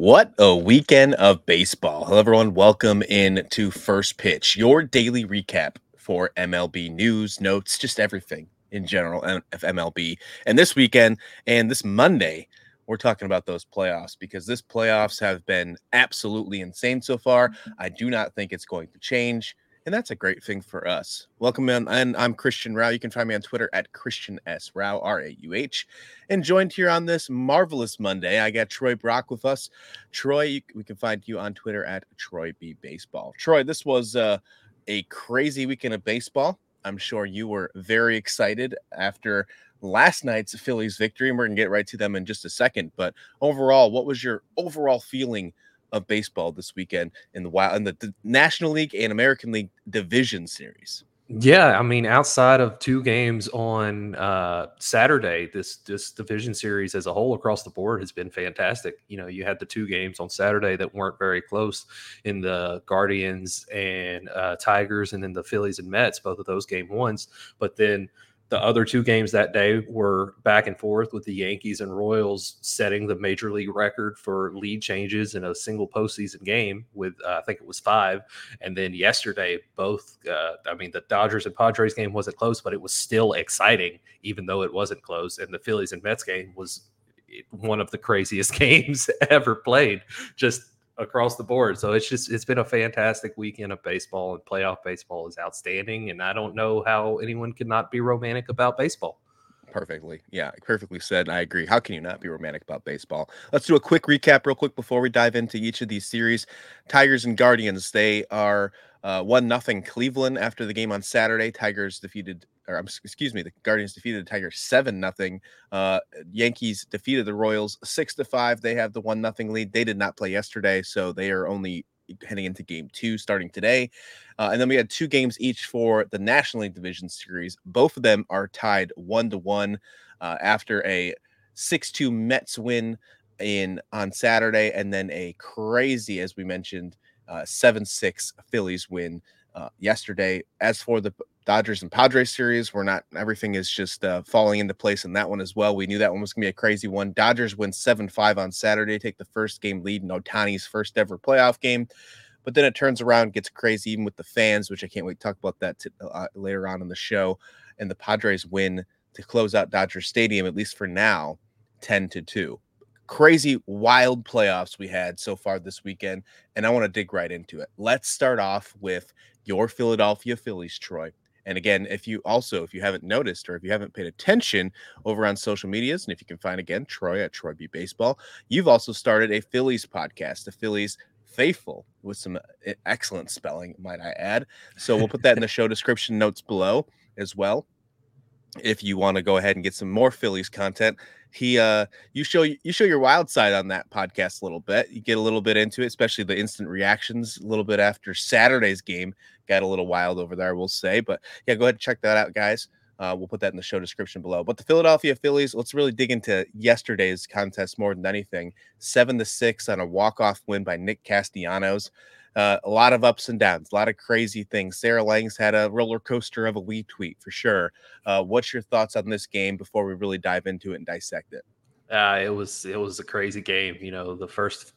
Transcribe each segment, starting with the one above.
What a weekend of baseball. Hello, everyone. Welcome in to First Pitch, your daily recap for MLB news, notes, just everything in general of MLB. And this weekend and this Monday, we're talking about those playoffs because this playoffs have been absolutely insane so far. I do not think it's going to change. And that's a great thing for us. Welcome in, and I'm Christian Rao. You can find me on Twitter at Christian S. Rao, Rauh. And joined here on this marvelous Monday, I got Troy Brock with us. Troy, we can find you on Twitter at Troy B Baseball. Troy, this was a crazy weekend of baseball. I'm sure you were very excited after last night's Phillies victory, and we're going to get right to them in just a second. But overall, what was your overall feeling of baseball this weekend in the National League and American League Division Series? Yeah, I mean, outside of two games on Saturday, this division series as a whole across the board has been fantastic. You know, you had the two games on Saturday that weren't very close in the Guardians and Tigers, and then the Phillies and Mets, both of those game ones. But then the other two games that day were back and forth, with the Yankees and Royals setting the major league record for lead changes in a single postseason game with, I think it was 5. And then yesterday, the Dodgers and Padres game wasn't close, but it was still exciting, even though it wasn't close. And the Phillies and Mets game was one of the craziest games ever played, just across the board. So it's been a fantastic weekend of baseball, and playoff baseball is outstanding. And I don't know how anyone could not be romantic about baseball. Perfectly. Yeah, perfectly said. I agree. How can you not be romantic about baseball? Let's do a quick recap real quick before we dive into each of these series. Tigers and Guardians, they are 1-0 Cleveland after the game on Saturday. The Guardians defeated the Tigers 7-0. Yankees defeated the Royals 6-5. They have the 1-0 lead. They did not play yesterday, so they are only heading into game 2 starting today. And then we had 2 games each for the National League Division Series. Both of them are tied 1-1 after a 6-2 Mets win on Saturday, and then a crazy, as we mentioned, 7-6 Phillies win yesterday. As for the Dodgers and Padres series, everything is just falling into place in that one as well. We knew that one was going to be a crazy one. Dodgers win 7-5 on Saturday, take the first game lead in Ohtani's first ever playoff game. But then it turns around, gets crazy even with the fans, which I can't wait to talk about that later on in the show. And the Padres win to close out Dodger Stadium, at least for now, 10-2. Crazy, wild playoffs we had so far this weekend, and I want to dig right into it. Let's start off with your Philadelphia Phillies, Troy. And again, if you haven't noticed, or if you haven't paid attention over on social medias, and if you can find, again, Troy at Troy B Baseball, you've also started a Phillies podcast, the Phillies Faithful, with some excellent spelling, might I add. So we'll put that in the show description notes below as well, if you want to go ahead and get some more Phillies content. You show your wild side on that podcast a little bit. You get a little bit into it, especially the instant reactions a little bit after Saturday's game. Got a little wild over there, we'll say. But yeah, go ahead and check that out, guys. We'll put that in the show description below. But the Philadelphia Phillies, let's really dig into yesterday's contest more than anything. 7-6 on a walk-off win by Nick Castellanos. A lot of ups and downs, a lot of crazy things. Sarah Langs had a roller coaster of a wee tweet for sure. What's your thoughts on this game before we really dive into it and dissect it? It was a crazy game. You know, the first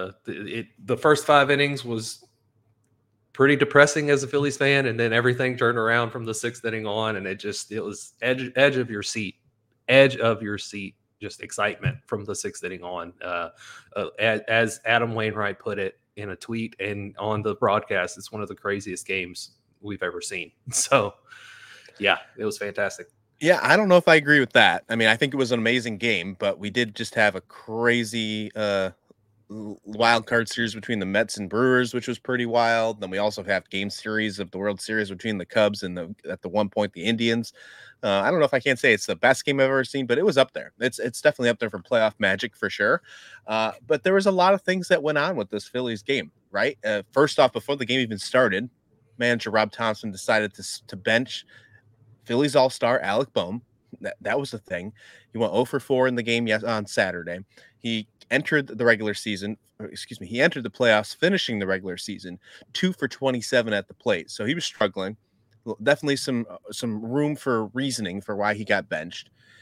5 innings was pretty depressing as a Phillies fan, and then everything turned around from the 6th inning on, and it was edge of your seat, just excitement from the 6th inning on. As Adam Wainwright put it in a tweet and on the broadcast, it's one of the craziest games we've ever seen. So, yeah, it was fantastic. Yeah, I don't know if I agree with that. I mean, I think it was an amazing game, but we did just have a crazy wild card series between the Mets and Brewers, which was pretty wild. Then we also have game series of the World Series between the Cubs and at the one point the Indians. I don't know if I can't say it's the best game I've ever seen, but it was up there. It's definitely up there for playoff magic for sure. But there was a lot of things that went on with this Phillies game, right? First off, before the game even started, manager Rob Thompson decided to bench Phillies All-Star Alec Bohm. That was the thing. He went 0 for 4 in the game on Saturday. He entered the playoffs, finishing the regular season 2 for 27 at the plate. So he was struggling. Definitely some room for reasoning for why he got benched.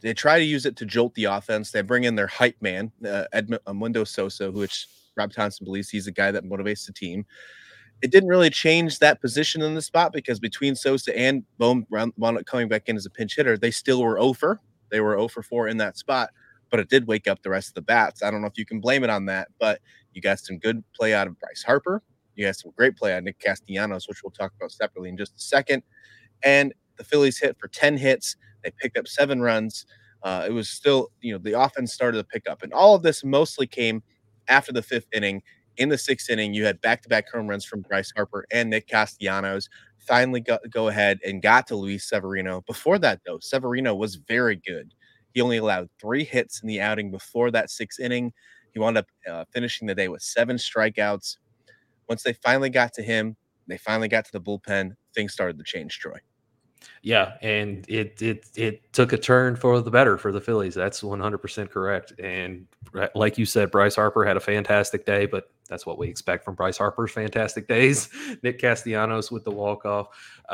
they try to use it to jolt the offense. They bring in their hype man, Edmundo Sosa, which Rob Thompson believes he's the guy that motivates the team. It didn't really change that position in the spot because between Sosa and Bohm wound up coming back in as a pinch hitter, they still were over. They were 0 for 4 in that spot, but it did wake up the rest of the bats. I don't know if you can blame it on that, but you got some good play out of Bryce Harper. You got some great play out of Nick Castellanos, which we'll talk about separately in just a second. And the Phillies hit for 10 hits. They picked up 7 runs. It was still, the offense started to pick up. And all of this mostly came after the 5th inning. In the 6th inning, you had back-to-back home runs from Bryce Harper and Nick Castellanos. Finally go ahead and got to Luis Severino. Before that, though, Severino was very good. He only allowed 3 hits in the outing before that 6th inning. He wound up finishing the day with 7 strikeouts. Once they finally got to him, they finally got to the bullpen, things started to change, Troy. Yeah, and it took a turn for the better for the Phillies. That's 100% correct. And like you said, Bryce Harper had a fantastic day, but that's what we expect from Bryce Harper's fantastic days. Nick Castellanos with the walk-off.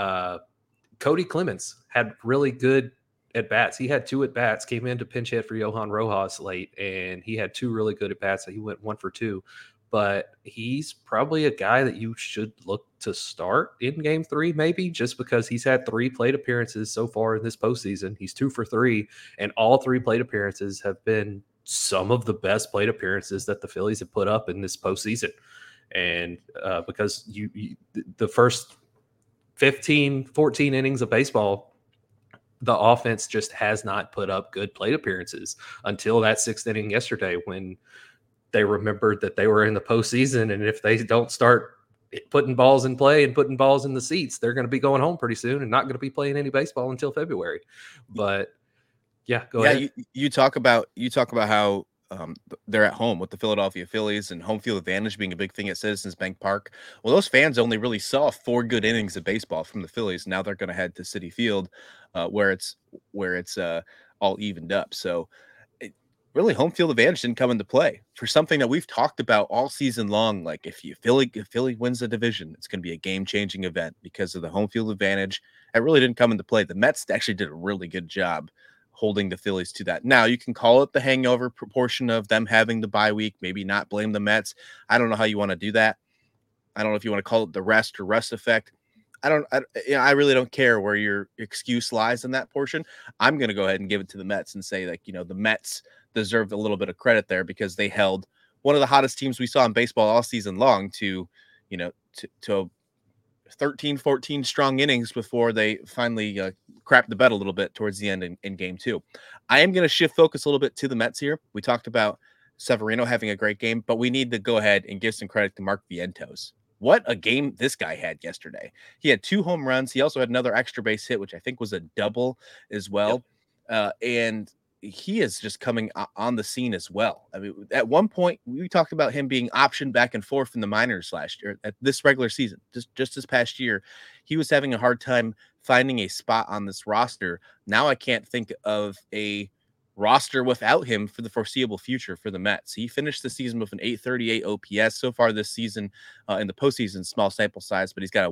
Cody Clemens had really good at-bats. He had 2 at-bats, came in to pinch hit for Johan Rojas late, and he had 2 really good at-bats. He went 1 for 2. But he's probably a guy that you should look to start in game 3, maybe just because he's had 3 plate appearances so far in this postseason. He's 2 for 3, and all 3 plate appearances have been some of the best plate appearances that the Phillies have put up in this postseason. And because the first 15, 14 innings of baseball, the offense just has not put up good plate appearances until that 6th inning yesterday when they remembered that they were in the postseason, and if they don't start putting balls in play and putting balls in the seats, they're going to be going home pretty soon and not going to be playing any baseball until February. But yeah, go ahead. You talk about how they're at home with the Philadelphia Phillies and home field advantage being a big thing at Citizens Bank Park. Well, those fans only really saw 4 good innings of baseball from the Phillies. Now they're going to head to Citi Field, where it's all evened up. So really, home field advantage didn't come into play for something that we've talked about all season long. Like if Philly wins the division, it's going to be a game-changing event because of the home field advantage. It really didn't come into play. The Mets actually did a really good job holding the Phillies to that. Now you can call it the hangover proportion of them having the bye week, maybe not blame the Mets. I don't know how you want to do that. I don't know if you want to call it the rest effect. I really don't care where your excuse lies in that portion. I'm going to go ahead and give it to the Mets and say, like, the Mets deserve a little bit of credit there because they held one of the hottest teams we saw in baseball all season long to 13, 14 strong innings before they finally crapped the bed a little bit towards the end in game 2. I am going to shift focus a little bit to the Mets here. We talked about Severino having a great game, but we need to go ahead and give some credit to Mark Vientos. What a game this guy had yesterday. He had 2 home runs. He also had another extra base hit, which I think was a double as well. Yep. And he is just coming on the scene as well. I mean, at one point we talked about him being optioned back and forth in the minors last year. At this regular season, just this past year, he was having a hard time finding a spot on this roster. Now I can't think of a roster without him for the foreseeable future for the Mets. He finished the season with an 838 OPS so far this season in the postseason, small sample size, but he's got a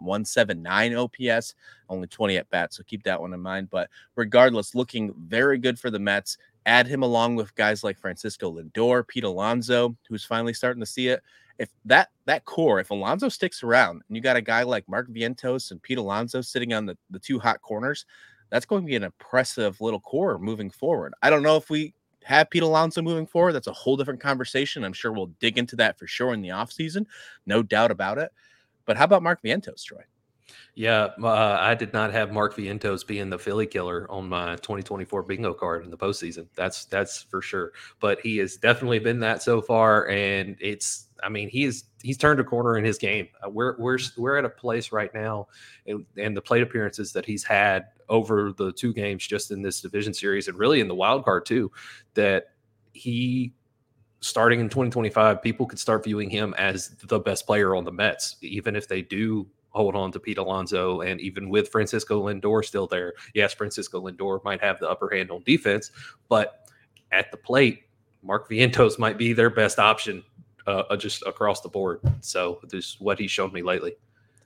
1.179 OPS, only 20 at bats. So keep that one in mind. But regardless, looking very good for the Mets. Add him along with guys like Francisco Lindor, Pete Alonso, who's finally starting to see it. If that core, if Alonso sticks around and you got a guy like Mark Vientos and Pete Alonso sitting on the 2 hot corners, that's going to be an impressive little core moving forward. I don't know if we have Pete Alonso moving forward. That's a whole different conversation. I'm sure we'll dig into that for sure in the offseason. No doubt about it. But how about Mark Vientos, Troy? Yeah, I did not have Mark Vientos being the Philly killer on my 2024 bingo card in the postseason. That's for sure. But he has definitely been that so far, and he's turned a corner in his game. We're at a place right now, and the plate appearances that he's had over the 2 games just in this division series, and really in the wild card too, that he. Starting in 2025, people could start viewing him as the best player on the Mets, even if they do hold on to Pete Alonso, and even with Francisco Lindor still there. Yes, Francisco Lindor might have the upper hand on defense, but at the plate, Mark Vientos might be their best option just across the board. So this is what he's shown me lately.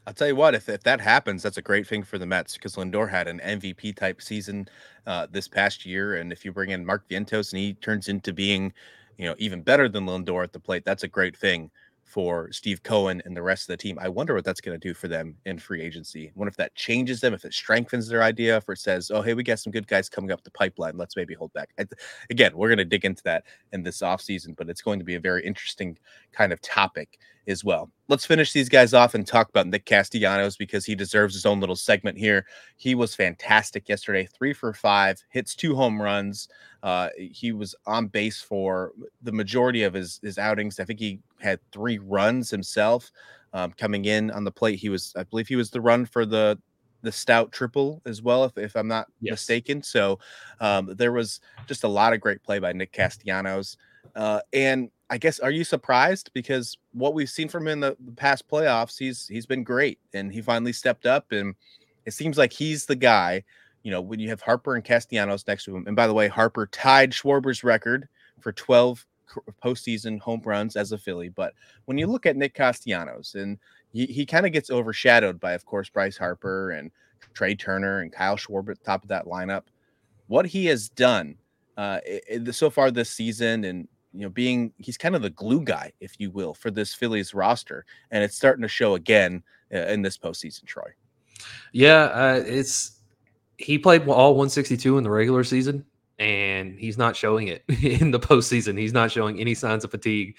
I'll tell you what, if that happens, that's a great thing for the Mets because Lindor had an MVP type season this past year, and if you bring in Mark Vientos and he turns into being, even better than Lindor at the plate, that's a great thing for Steve Cohen and the rest of the team. I wonder what that's going to do for them in free agency. I wonder if that changes them, if it strengthens their idea, if it says, "Oh, hey, we got some good guys coming up the pipeline. Let's maybe hold back." Again, we're going to dig into that in this offseason, but it's going to be a very interesting kind of topic as well. Let's finish these guys off and talk about Nick Castellanos because he deserves his own little segment here. He was fantastic yesterday, 3 for 5, hits 2 home runs. He was on base for the majority of his outings. I think he had 3 runs himself coming in on the plate. I believe he was the run for the stout triple as well, if I'm not Yes. mistaken. So there was just a lot of great play by Nick Castellanos. And I guess, are you surprised? Because what we've seen from him in the past playoffs, he's been great, and he finally stepped up, and it seems like he's the guy. When you have Harper and Castellanos next to him, and by the way, Harper tied Schwarber's record for 12 postseason home runs as a Philly. But when you look at Nick Castellanos, and he kind of gets overshadowed by, of course, Bryce Harper and Trey Turner and Kyle Schwarber at the top of that lineup. What he has done so far this season, and he's kind of the glue guy, if you will, for this Phillies roster, and it's starting to show again in this postseason. Troy, Yeah, it's he played all 162 in the regular season, and he's not showing it in the postseason. He's not showing any signs of fatigue,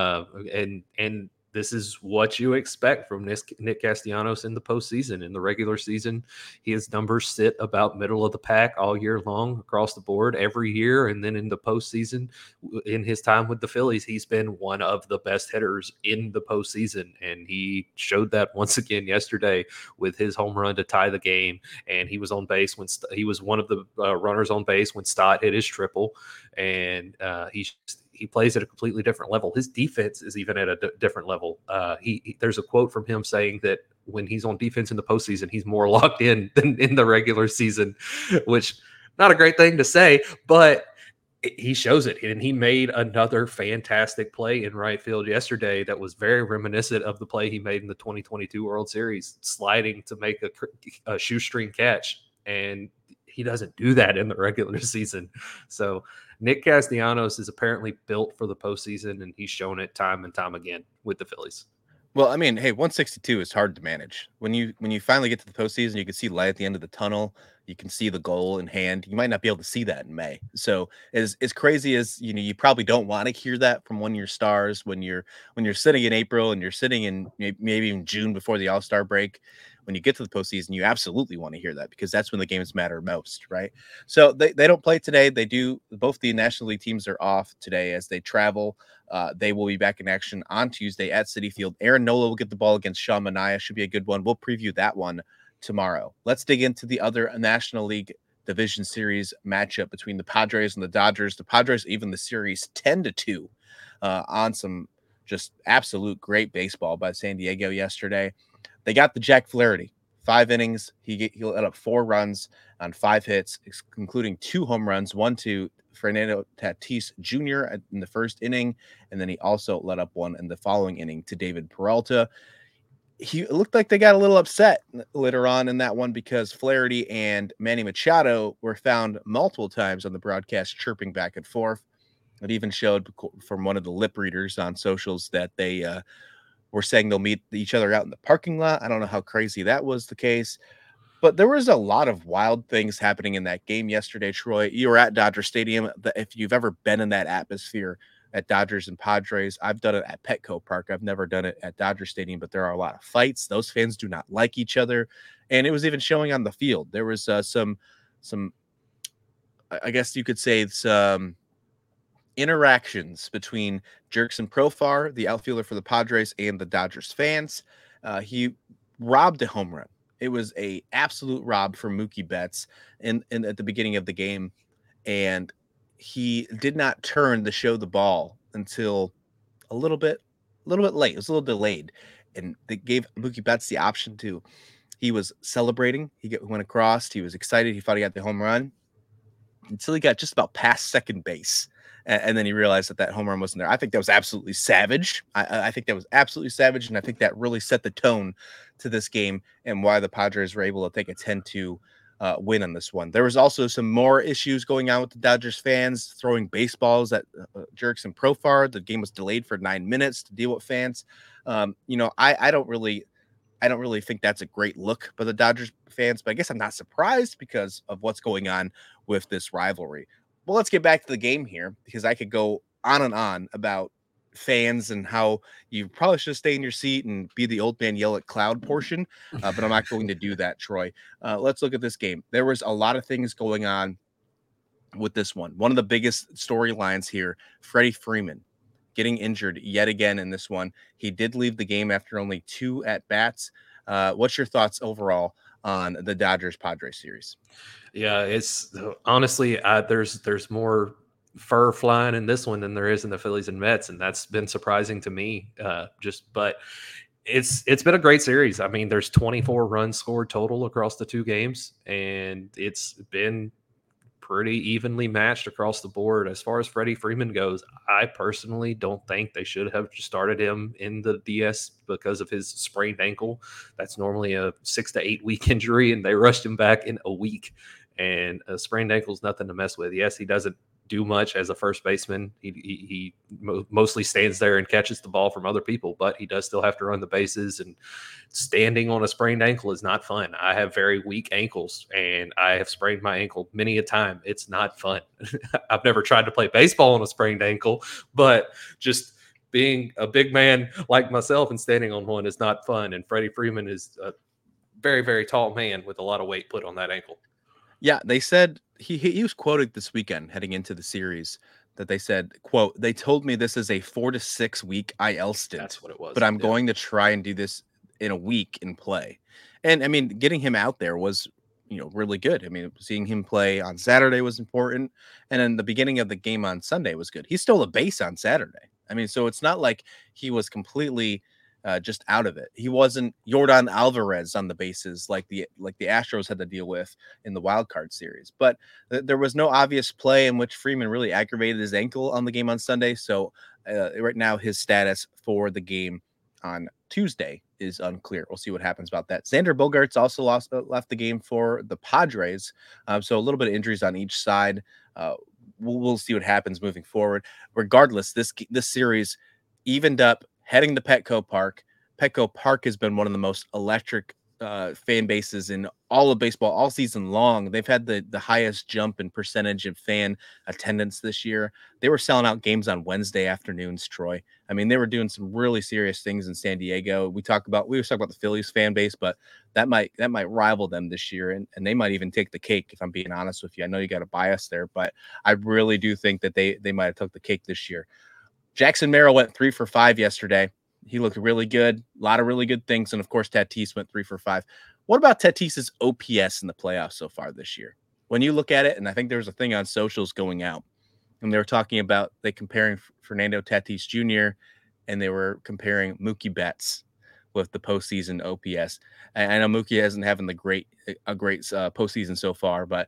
and this is what you expect from Nick Castellanos in the postseason. In the regular season, his numbers sit about middle of the pack all year long across the board every year, and then in the postseason, in his time with the Phillies, he's been one of the best hitters in the postseason, and he showed that once again yesterday with his home run to tie the game. And he was on base when he was one of the runners on base when Stott hit his triple, and he plays at a completely different level. His defense is even at a different level. There's a quote from him saying that when he's on defense in the postseason, he's more locked in than in the regular season, which not a great thing to say, but he shows it. And he made another fantastic play in right field yesterday that was very reminiscent of the play he made in the 2022 World Series, sliding to make a shoestring catch. And he doesn't do that in the regular season. So Nick Castellanos is apparently built for the postseason, and he's shown it time and time again with the Phillies. well, I mean, hey, 162 is hard to manage. When you finally get to the postseason, you can see light at the end of the tunnel. You can see the goal in hand. You might not be able to see that in May. So as crazy as you probably don't want to hear that from one of your stars when you're sitting in April and you're sitting in maybe even June before the All-Star break. When you get to the postseason, you absolutely want to hear that because that's when the games matter most, right? So they don't play today. They do. Both the National League teams are off today as they travel. They will be back in action on Tuesday at Citi Field. Aaron Nola will get the ball against Sean Manaea. Should be a good one. We'll preview that one tomorrow. Let's dig into the other National League Division Series matchup between the Padres and the Dodgers. The Padres even the series 10-2 on some just absolute great baseball by San Diego yesterday. They got the Jack Flaherty, 5 innings. He let up 4 runs on 5 hits, including 2 home runs, one to Fernando Tatis Jr. in the first inning, and then he also let up one in the following inning to David Peralta. It looked like they got a little upset later on in that one because Flaherty and Manny Machado were found multiple times on the broadcast chirping back and forth. It even showed from one of the lip readers on socials that they were saying they'll meet each other out in the parking lot. I don't know how crazy that was the case, but there was a lot of wild things happening in that game yesterday, Troy. You were at Dodger Stadium. If you've ever been in that atmosphere at Dodgers and Padres, I've done it at Petco Park. I've never done it at Dodger Stadium, but there are a lot of fights. Those fans do not like each other, and it was even showing on the field. There was some, I guess you could say, some interactions between Jurickson Profar, the outfielder for the Padres, and the Dodgers fans. He robbed a home run. It was a absolute rob for Mookie Betts in at the beginning of the game, and he did not turn to show the ball until a little bit late. It was a little delayed, and they gave Mookie Betts the option to. He was celebrating. Went across. He was excited. He thought he got the home run until he got just about past second base. and then he realized that that home run wasn't there. I think that was absolutely savage. I think that was absolutely savage, and I think that really set the tone to this game and why the Padres were able to take a 10-2 win on this one. There was also some more issues going on with the Dodgers fans throwing baseballs at Jurickson Profar. The game was delayed for 9 minutes to deal with fans. I don't really think that's a great look by the Dodgers fans, but I guess I'm not surprised because of what's going on with this rivalry. Well, let's get back to the game here because I could go on and on about fans and how you probably should stay in your seat and be the old man yell at cloud portion, but I'm not going to do that, Troy. Let's look at this game. There was a lot of things going on with this one. One of the biggest storylines here, Freddie Freeman getting injured yet again in this one. He did leave the game after only 2 at bats. What's your thoughts overall on the Dodgers Padres series? Yeah, it's honestly there's more fur flying in this one than there is in the Phillies and Mets, and that's been surprising to me. But it's been a great series. I mean, there's 24 runs scored total across the two games, and it's been pretty evenly matched across the board. As far as Freddie Freeman goes, I personally don't think they should have started him in the DS because of his sprained ankle. That's normally a 6 to 8 week injury, and they rushed him back in a week. And a sprained ankle is nothing to mess with. Yes, he doesn't do much as a first baseman. He mostly stands there and catches the ball from other people, but he does still have to run the bases. And standing on a sprained ankle is not fun. I have very weak ankles, and I have sprained my ankle many a time. It's not fun. I've never tried to play baseball on a sprained ankle, but just being a big man like myself and standing on one is not fun. And Freddie Freeman is a very, very tall man with a lot of weight put on that ankle. Yeah, they said he was quoted this weekend heading into the series that they said, quote, "They told me this is a 4 to 6 week IL stint. That's what it was. But I'm Yeah. going to try and do this in a week in play." And I mean, getting him out there was, really good. I mean, seeing him play on Saturday was important, and then the beginning of the game on Sunday was good. He stole a base on Saturday. I mean, so it's not like he was completely just out of it. He wasn't Jordan Alvarez on the bases like the Astros had to deal with in the wild card series. But there was no obvious play in which Freeman really aggravated his ankle on the game on Sunday. So right now his status for the game on Tuesday is unclear. We'll see what happens about that. Xander Bogaerts also left the game for the Padres. So a little bit of injuries on each side. We'll see what happens moving forward. Regardless, this series evened up heading to Petco Park. Petco Park has been one of the most electric fan bases in all of baseball all season long. They've had the highest jump in percentage of fan attendance this year. They were selling out games on Wednesday afternoons, Troy. I mean, they were doing some really serious things in San Diego. We were talking about the Phillies fan base, but that might rival them this year, and they might even take the cake, if I'm being honest with you. I know you got a bias there, but I really do think that they might have took the cake this year. Jackson Merrill went 3 for 5 yesterday. He looked really good. A lot of really good things. And, of course, Tatis went 3 for 5. What about Tatis's OPS in the playoffs so far this year? When you look at it, and I think there was a thing on socials going out, and they were talking about comparing Fernando Tatis Jr. and they were comparing Mookie Betts with the postseason OPS. And I know Mookie hasn't having a great postseason so far, but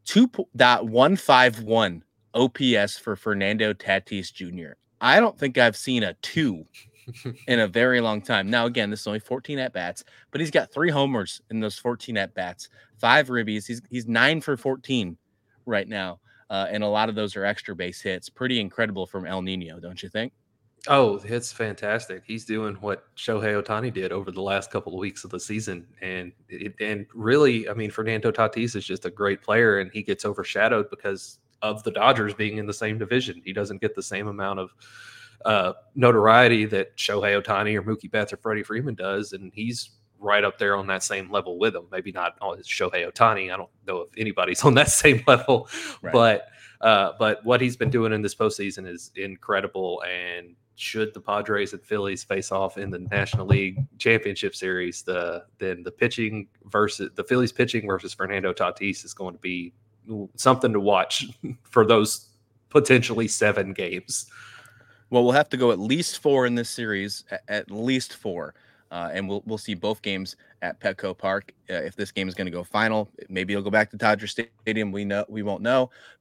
2.151 OPS for Fernando Tatis Jr. I don't think I've seen a 2 in a very long time. Now, again, this is only 14 at-bats, but he's got 3 homers in those 14 at-bats, 5 ribbies. He's 9 for 14 right now, and a lot of those are extra base hits. Pretty incredible from El Nino, don't you think? Oh, it's fantastic. He's doing what Shohei Ohtani did over the last couple of weeks of the season. And really, I mean, Fernando Tatis is just a great player, and he gets overshadowed because of the Dodgers being in the same division. He doesn't get the same amount of notoriety that Shohei Ohtani or Mookie Betts or Freddie Freeman does, and he's right up there on that same level with him. Maybe not on Shohei Ohtani. I don't know if anybody's on that same level, right. But what he's been doing in this postseason is incredible. And should the Padres and Phillies face off in the National League Championship Series, then the pitching versus the Phillies pitching versus Fernando Tatis is going to be something to watch for those potentially 7 games. Well, we'll have to go at least 4 in this series, at least 4. And we'll see both games at Petco Park. If this game is going to go final, maybe it'll go back to Dodger Stadium. We won't know. But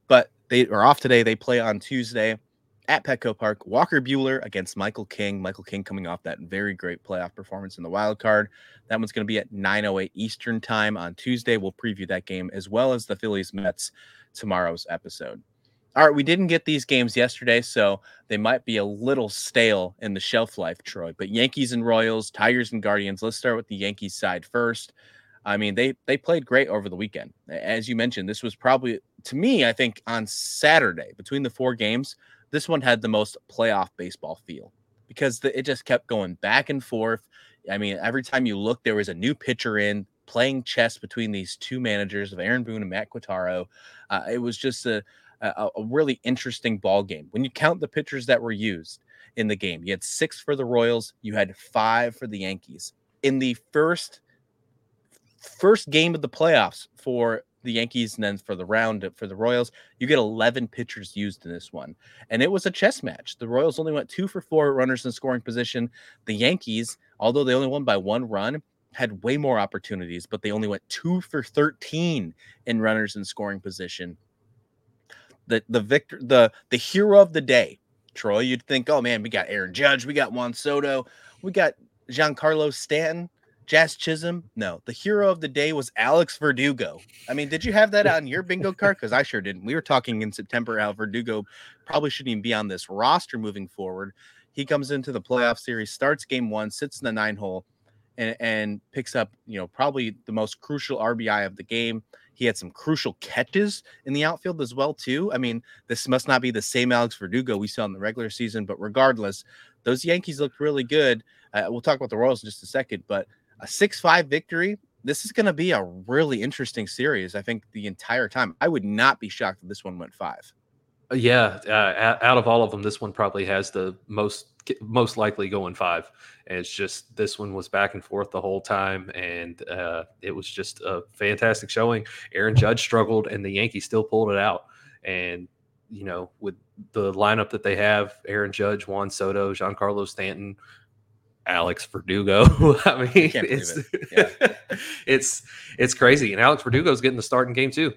They are off today. They play on Tuesday at Petco Park. Walker Bueller against Michael King. Michael King coming off that very great playoff performance in the wild card. That one's going to be at 9:08 Eastern time on Tuesday. We'll preview that game as well as the Phillies Mets tomorrow's episode. All right, we didn't get these games yesterday, so they might be a little stale in the shelf life, Troy. But Yankees and Royals, Tigers and Guardians. Let's start with the Yankees side first. I mean, they played great over the weekend. As you mentioned, this was probably, to me, I think on Saturday, between the 4 games, this one had the most playoff baseball feel because it just kept going back and forth. I mean, every time you look, there was a new pitcher in playing chess between these two managers of Aaron Boone and Matt Quatraro. It was just a really interesting ball game. When you count the pitchers that were used in the game, you had 6 for the Royals, you had 5 for the Yankees. In the first game of the playoffs for the Yankees and then for the round for the Royals, you get 11 pitchers used in this one. And it was a chess match. The Royals only went 2 for 4 runners in scoring position. The Yankees, although they only won by 1 run, had way more opportunities, but they only went 2 for 13 in runners in scoring position. The hero of the day, Troy, you'd think, oh man, we got Aaron Judge, we got Juan Soto, we got Giancarlo Stanton, Jazz Chisholm. No, the hero of the day was Alex Verdugo. I mean, did you have that on your bingo card? Because I sure didn't. We were talking in September how Verdugo probably shouldn't even be on this roster moving forward. He comes into the playoff series, starts game 1, sits in the 9-hole, and picks up, probably the most crucial RBI of the game. He had some crucial catches in the outfield as well, too. I mean, this must not be the same Alex Verdugo we saw in the regular season, but regardless, those Yankees looked really good. We'll talk about the Royals in just a second, but a 6-5 victory, this is going to be a really interesting series, I think, the entire time. I would not be shocked if this one went 5. Yeah, out of all of them, this one probably has the most likely going 5. And it's just this one was back and forth the whole time, and it was just a fantastic showing. Aaron Judge struggled, and the Yankees still pulled it out. And with the lineup that they have, Aaron Judge, Juan Soto, Giancarlo Stanton, Alex Verdugo. I mean, it's crazy. And Alex Verdugo's getting the start in game 2.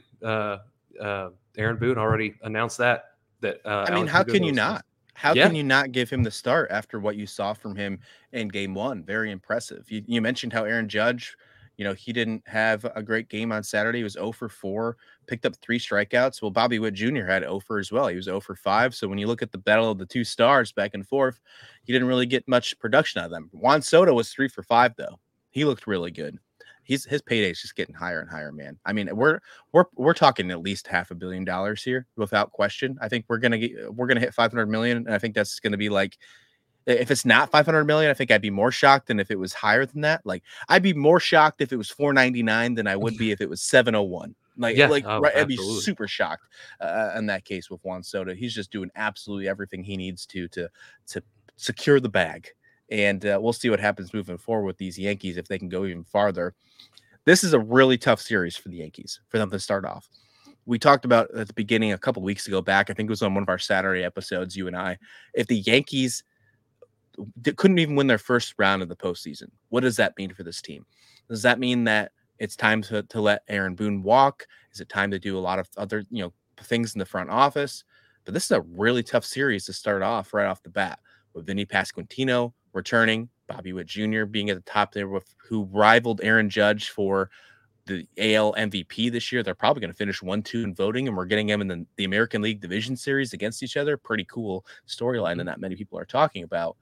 Aaron Boone already announced that. I mean, how can you not? How can you not give him the start after what you saw from him in game 1? Very impressive. You mentioned how Aaron Judge, he didn't have a great game on Saturday. He was 0 for 4, picked up 3 strikeouts. Well, Bobby Witt Jr. had 0 for as well. He was 0 for 5. So when you look at the battle of the 2 stars back and forth, he didn't really get much production out of them. Juan Soto was 3 for 5, though. He looked really good. His payday is just getting higher and higher, man. I mean, we're talking at least $500 million here without question. I think we're gonna hit 500 million, and I think that's gonna be like, if it's not 500 million, I think I'd be more shocked than if it was higher than that. Like, I'd be more shocked if it was 499 than I would be if it was 701. Right, I'd be super shocked in that case with Juan Soto. He's just doing absolutely everything he needs to secure the bag. And we'll see what happens moving forward with these Yankees if they can go even farther. This is a really tough series for the Yankees, for them to start off. We talked about at the beginning a couple weeks ago back, I think it was on one of our Saturday episodes, you and I, if the Yankees couldn't even win their first round of the postseason, what does that mean for this team? Does that mean that it's time to let Aaron Boone walk? Is it time to do a lot of other, things in the front office? But this is a really tough series to start off right off the bat with Vinny Pasquantino returning, Bobby Witt Jr. being at the top there, who rivaled Aaron Judge for the AL MVP this year. They're probably going to finish 1-2 in voting, and we're getting them in the American League Division Series against each other. Pretty cool storyline that not many people are talking about.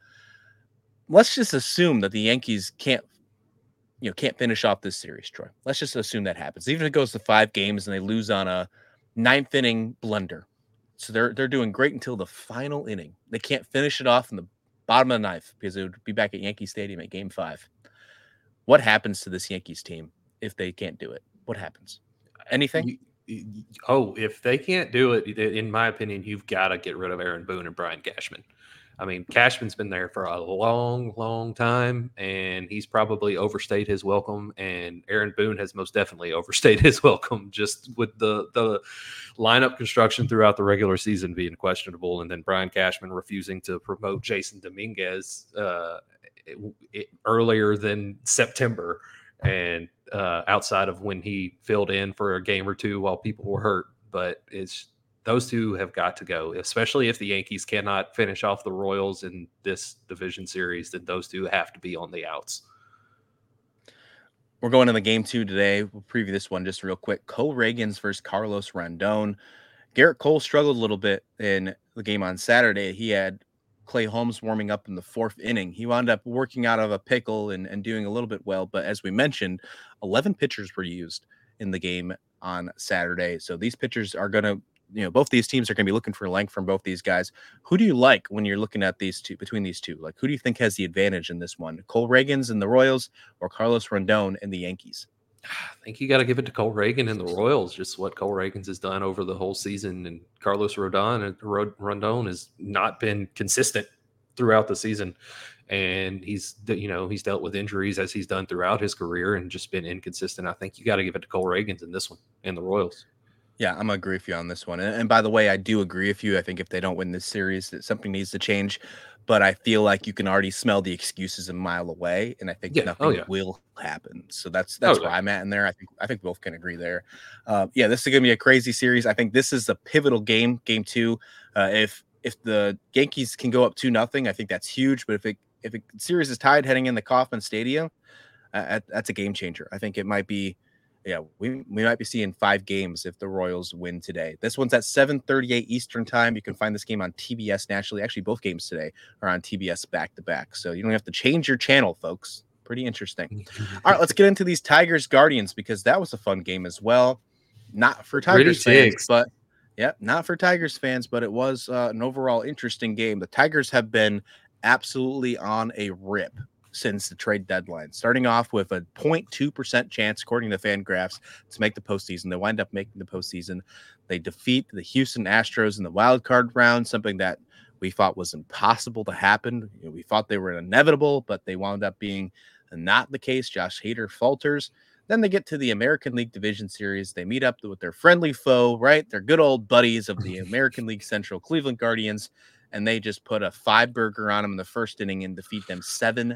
Let's just assume that the Yankees can't finish off this series, Troy. Let's just assume that happens. Even if it goes to 5 games and they lose on a 9th inning blunder. So they're doing great until the final inning. They can't finish it off in the bottom of the 9th because it would be back at Yankee Stadium at game 5. What happens to this Yankees team if they can't do it? What happens? Anything? If they can't do it, in my opinion, you've got to get rid of Aaron Boone and Brian Cashman. I mean, Cashman's been there for a long, long time, and he's probably overstayed his welcome. And Aaron Boone has most definitely overstayed his welcome, just with the lineup construction throughout the regular season being questionable, and then Brian Cashman refusing to promote Jason Dominguez earlier than September, and outside of when he filled in for a game or two while people were hurt. But Those two have got to go, especially if the Yankees cannot finish off the Royals in this division series. Then those two have to be on the outs. We're going to the game 2 today. We'll preview this one just real quick. Cole Ragans versus Carlos Rondon. Garrett Cole struggled a little bit in the game on Saturday. He had Clay Holmes warming up in the 4th inning. He wound up working out of a pickle and doing a little bit well. But as we mentioned, 11 pitchers were used in the game on Saturday. So these pitchers are going to, both these teams are going to be looking for length from both these guys. Who do you like when you're looking at these two, between these two? Like, who do you think has the advantage in this one? Cole Ragans and the Royals or Carlos Rondon and the Yankees? I think you got to give it to Cole Ragans and the Royals, just what Cole Ragans has done over the whole season. And Carlos Rondon has not been consistent throughout the season. And he's dealt with injuries as he's done throughout his career and just been inconsistent. I think you got to give it to Cole Ragans in this one and the Royals. Yeah, I'm going to agree with you on this one. And by the way, I do agree with you. I think if they don't win this series, that something needs to change. But I feel like you can already smell the excuses a mile away, and I think nothing will happen. So that's where I'm at in there. I think both can agree there. This is going to be a crazy series. I think this is a pivotal game 2. If the Yankees can go up 2-0, I think that's huge. But if a series is tied heading in the Kauffman Stadium, that's a game changer. I think it might be. Yeah, we might be seeing 5 games if the Royals win today. This one's at 7:38 Eastern time. You can find this game on TBS nationally. Actually, both games today are on TBS back-to-back. So you don't have to change your channel, folks. Pretty interesting. All right, let's get into these Tigers Guardians because that was a fun game as well. Not for Tigers fans, but not for Tigers fans, but it was an overall interesting game. The Tigers have been absolutely on a rip since the trade deadline, starting off with a 0.2% chance, according to Fangraphs, to make the postseason. They wind up making the postseason. They defeat the Houston Astros in the wild card round, something that we thought was impossible to happen. We thought they were inevitable, but they wound up being not the case. Josh Hader falters. Then they get to the American League Division Series. They meet up with their friendly foe, right? They're good old buddies of the American League Central Cleveland Guardians. And they just put a 5-burger on them in the first inning and defeat them 7-0.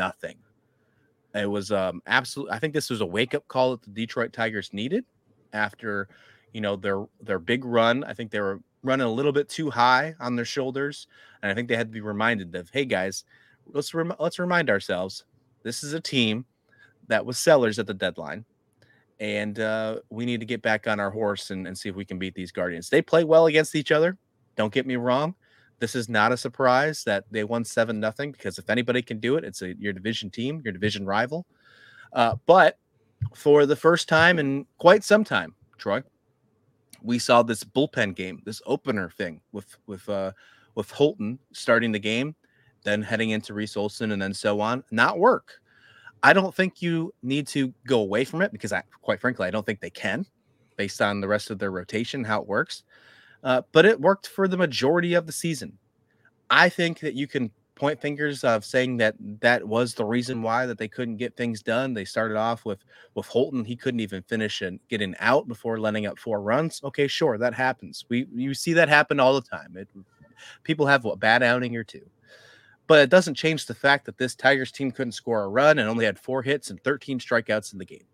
It was absolute. I think this was a wake-up call that the Detroit Tigers needed after, their big run. I think they were running a little bit too high on their shoulders, and I think they had to be reminded of, hey guys, let's remind ourselves this is a team that was sellers at the deadline, and we need to get back on our horse and see if we can beat these Guardians. They play well against each other. Don't get me wrong. This is not a surprise that they won 7-0 because if anybody can do it, it's your division team, your division rival. But for the first time in quite some time, Troy, we saw this bullpen game, this opener thing with Holton starting the game, then heading into Reese Olson and then so on, not work. I don't think you need to go away from it because quite frankly, I don't think they can based on the rest of their rotation, how it works. But it worked for the majority of the season. I think that you can point fingers of saying that was the reason why that they couldn't get things done. They started off with Holton. He couldn't even finish and get an out before letting up 4 runs. Okay, sure, that happens. You see that happen all the time. People have a bad outing or two. But it doesn't change the fact that this Tigers team couldn't score a run and only had 4 hits and 13 strikeouts in the game.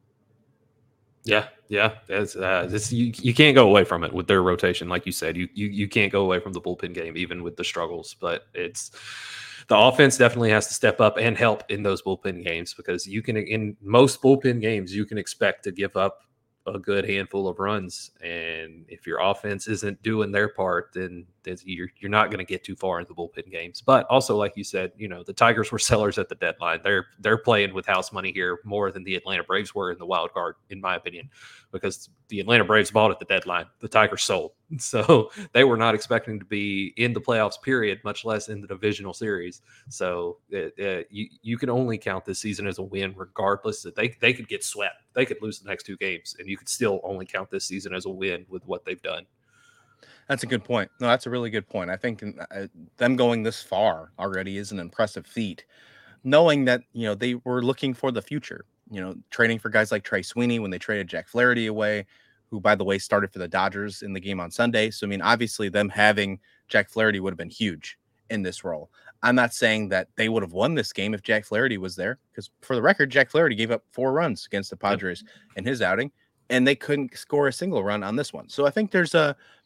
Yeah. It's, you can't go away from it with their rotation, like you said. You can't go away from the bullpen game, even with the struggles. But it's the offense definitely has to step up and help in those bullpen games because you can, in most bullpen games, you can expect to give up a good handful of runs, and if your offense isn't doing their part, then you're not going to get too far into the bullpen games. But also, like you said, the Tigers were sellers at the deadline. They're playing with house money here more than the Atlanta Braves were in the wild card, in my opinion, because the Atlanta Braves bought at the deadline, the Tigers sold, so they were not expecting to be in the playoffs, period, much less in the divisional series. So you can only count this season as a win, regardless that they could get swept, they could lose the next 2 games, and you could still only count this season as a win with what they've done. That's a good point. No, that's a really good point. I think them going this far already is an impressive feat, knowing that, they were looking for the future, trading for guys like Trey Sweeney when they traded Jack Flaherty away, who, by the way, started for the Dodgers in the game on Sunday. So, obviously them having Jack Flaherty would have been huge in this role. I'm not saying that they would have won this game if Jack Flaherty was there, because for the record, Jack Flaherty gave up 4 runs against the Padres in his outing, and they couldn't score a single run on this one. So I think there's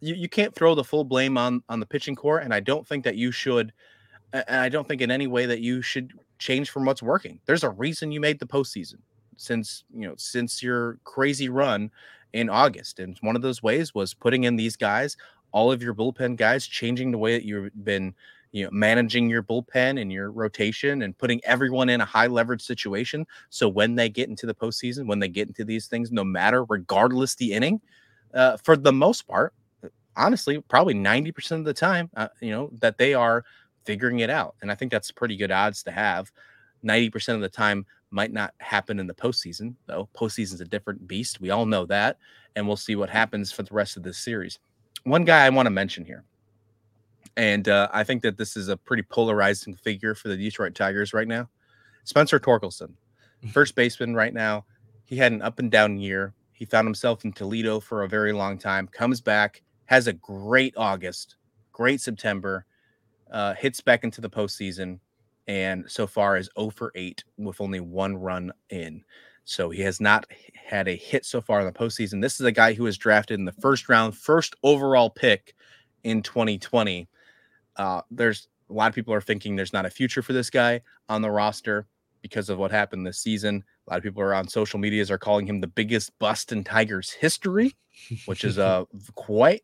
you can't throw the full blame on the pitching core, and I don't think that you should. And I don't think in any way that you should change from what's working. There's a reason you made the postseason since your crazy run in August, and one of those ways was putting in these guys, all of your bullpen guys, changing the way that you've been managing your bullpen and your rotation, and putting everyone in a high leverage situation. So when they get into the postseason, when they get into these things, no matter regardless the inning, for the most part, honestly, probably 90% of the time, that they are figuring it out. And I think that's pretty good odds to have. 90% of the time might not happen in the postseason, though. Postseason's a different beast. We all know that. And we'll see what happens for the rest of this series. One guy I want to mention here, and I think that this is a pretty polarizing figure for the Detroit Tigers right now. Spencer Torkelson, first baseman right now. He had an up and down year. He found himself in Toledo for a very long time, comes back, has a great August, great September, hits back into the postseason, and so far is 0 for 8 with only 1 run in. So he has not had a hit so far in the postseason. This is a guy who was drafted in the first round, first overall pick in 2020. There's a lot of people are thinking there's not a future for this guy on the roster because of what happened this season. A lot of people are on social medias are calling him the biggest bust in Tigers history, which is quite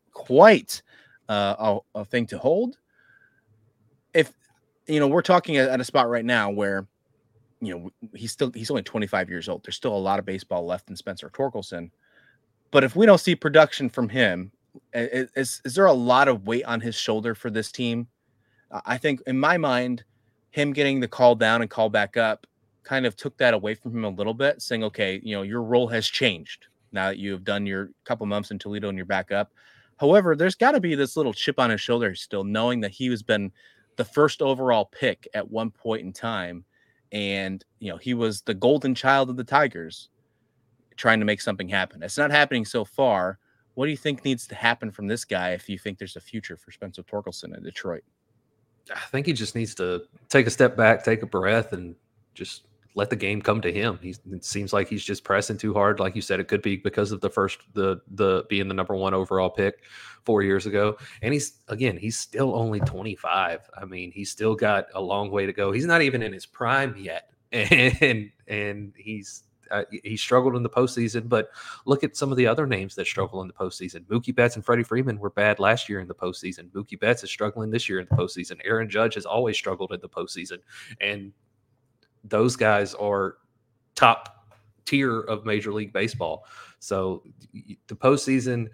a thing to hold. If we're talking at a spot right now where he's only 25 years old. There's still a lot of baseball left in Spencer Torkelson, but if we don't see production from him, is there a lot of weight on his shoulder for this team? I think in my mind, him getting the call down and call back up kind of took that away from him a little bit, saying, okay, your role has changed now that you have done your couple months in Toledo and you're back up. However, there's got to be this little chip on his shoulder still, knowing that he has been the first overall pick at one point in time. And, he was the golden child of the Tigers trying to make something happen. It's not happening so far. What do you think needs to happen from this guy if you think there's a future for Spencer Torkelson in Detroit? I think he just needs to take a step back, take a breath, and just let the game come to him. It seems like he's just pressing too hard. Like you said, it could be because of the being the number 1 overall pick 4 years ago. And he's still only 25. I mean, he's still got a long way to go. He's not even in his prime yet. And he struggled in the postseason, but look at some of the other names that struggle in the postseason. Mookie Betts and Freddie Freeman were bad last year in the postseason. Mookie Betts is struggling this year in the postseason. Aaron Judge has always struggled in the postseason. And those guys are top tier of Major League Baseball. So the postseason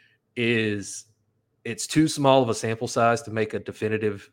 it's too small of a sample size to make a definitive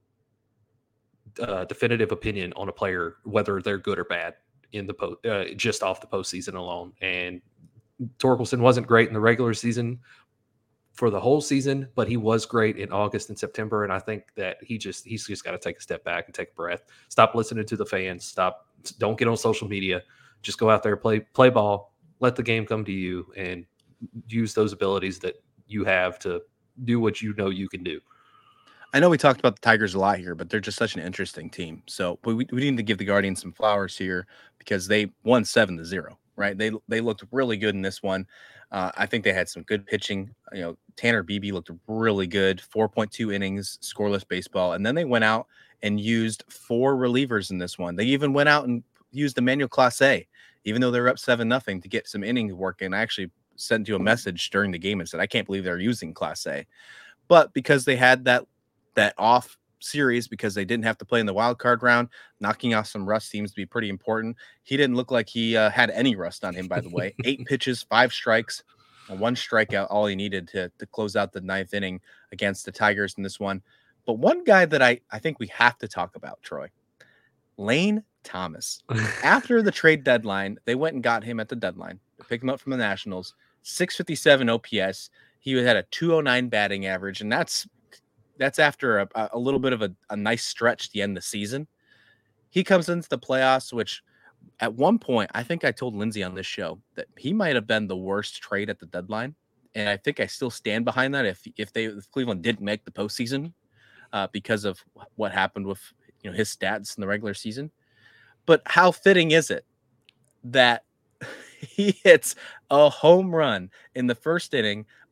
opinion on a player, whether they're good or bad in the just off the postseason alone. And Torkelson wasn't great in the regular season for the whole season, but he was great in August and September. And I think that he's just got to take a step back and take a breath. Stop listening to the fans. Don't get on social media. Just go out there, play ball, let the game come to you, and use those abilities that you have to do what you know you can do. I know we talked about the Tigers a lot here, but they're just such an interesting team. So we need to give the Guardians some flowers here because they won 7-0, right? They looked really good in this one. I think they had some good pitching. Tanner Beebe looked really good, 4.2 innings, scoreless baseball. And then they went out and used 4 relievers in this one. They even went out and used Emmanuel Clase, even though they were up 7-0 to get some innings work. And I actually sent you a message during the game and said, I can't believe they're using Clase. But because they had that off series, because they didn't have to play in the wild card round, knocking off some rust seems to be pretty important. He didn't look like he had any rust on him, by the way. 8 pitches, 5 strikes, and 1 strikeout, all he needed to close out the 9th inning against the Tigers in this one. But one guy that I think we have to talk about, Troy, Lane Thomas. After the trade deadline, they went and got him at the deadline. They picked him up from the Nationals, 657 OPS. He had a 209 batting average, and that's after a little bit of a nice stretch to end the season. He comes into the playoffs, which at one point, I think I told Lindsay on this show that he might have been the worst trade at the deadline. And I think I still stand behind that if Cleveland didn't make the postseason because of what happened with his stats in the regular season. But how fitting is it that he hits a home run in the first inning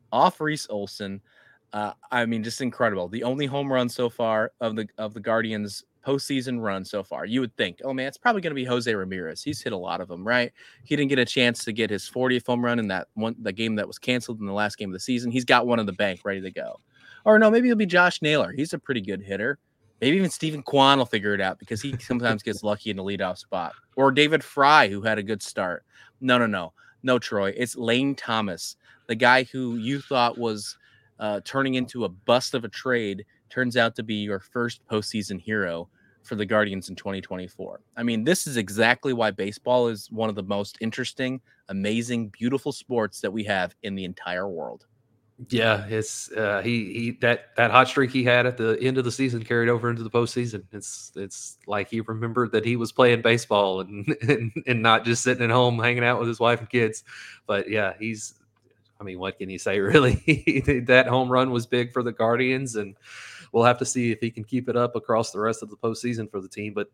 off Reese Olson. I mean, just incredible. The only home run so far of the Guardians postseason run so far. You would think, oh man, it's probably going to be Jose Ramirez. He's hit a lot of them, right? He didn't get a chance to get his 40th home run in the game that was canceled in the last game of the season. He's got one in the bank ready to go. Or no, maybe it'll be Josh Naylor. He's a pretty good hitter. Maybe even Stephen Kwan will figure it out because he sometimes gets lucky in the leadoff spot. Or David Fry, who had a good start. No, Troy. It's Lane Thomas, the guy who you thought was turning into a bust of a trade, turns out to be your first postseason hero for the Guardians in 2024. I mean, this is exactly why baseball is one of the most interesting, amazing, beautiful sports that we have in the entire world. Yeah, it's he that hot streak he had at the end of the season carried over into the postseason. It's like he remembered that he was playing baseball and not just sitting at home hanging out with his wife and kids. But yeah, I mean, what can you say really? That home run was big for the Guardians, and we'll have to see if he can keep it up across the rest of the postseason for the team. But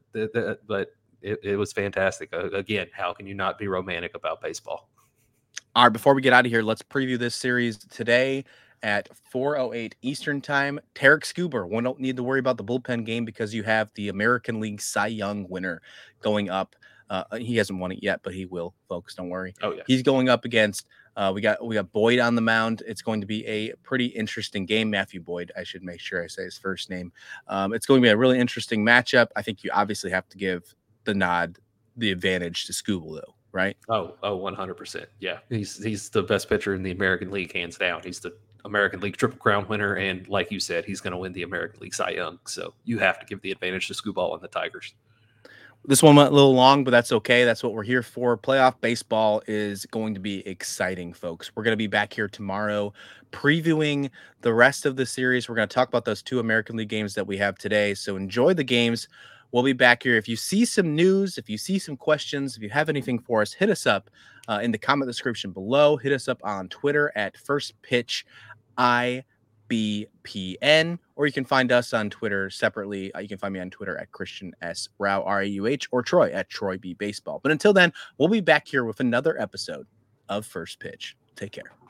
it was fantastic. Again, how can you not be romantic about baseball? All right, before we get out of here, let's preview this series today at 4:08 Eastern Time. Tarek Scuber, we don't need to worry about the bullpen game because you have the American League Cy Young winner going up. He hasn't won it yet, but he will, folks. Don't worry. Oh yeah, he's going up against. We got Boyd on the mound. It's going to be a pretty interesting game. Matthew Boyd. I should make sure I say his first name. It's going to be a really interesting matchup. I think you obviously have to give the advantage to Scuba, though. Right? Oh, 100%. Yeah, he's the best pitcher in the American League, hands down. He's the American League Triple Crown winner, and like you said, he's going to win the American League Cy Young. So you have to give the advantage to Scooball and the Tigers. This one went a little long, but that's okay. That's what we're here for. Playoff baseball is going to be exciting, folks. We're going to be back here tomorrow previewing the rest of the series. We're going to talk about those 2 American League games that we have today. So enjoy the games. We'll be back here. If you see some news, if you see some questions, if you have anything for us, hit us up in the comment description below. Hit us up on Twitter at First Pitch IBPN, or you can find us on Twitter separately. You can find me on Twitter at Christian S. Rau, RAUH, or Troy at Troy B Baseball. But until then, we'll be back here with another episode of First Pitch. Take care.